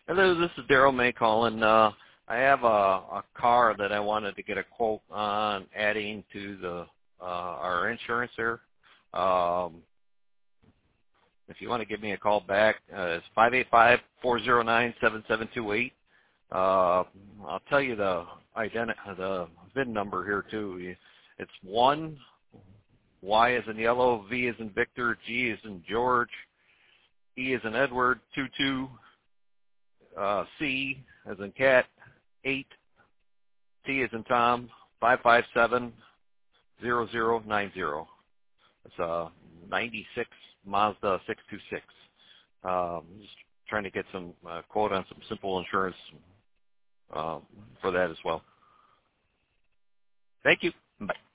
Hello, this is Daryl May calling. I have a car that I wanted to get a quote on adding to the our insurance there. If you want to give me a call back, it's 585-409-7728. I'll tell you the VIN number here too. It's 1 Y as in yellow, V as in Victor, G as in George, E as in Edward, 22. C as in cat, 8, T as in Tom, 5570090. It's a 96 Mazda 626. Just trying to get some quote on some simple insurance for that as well. Thank you. Bye.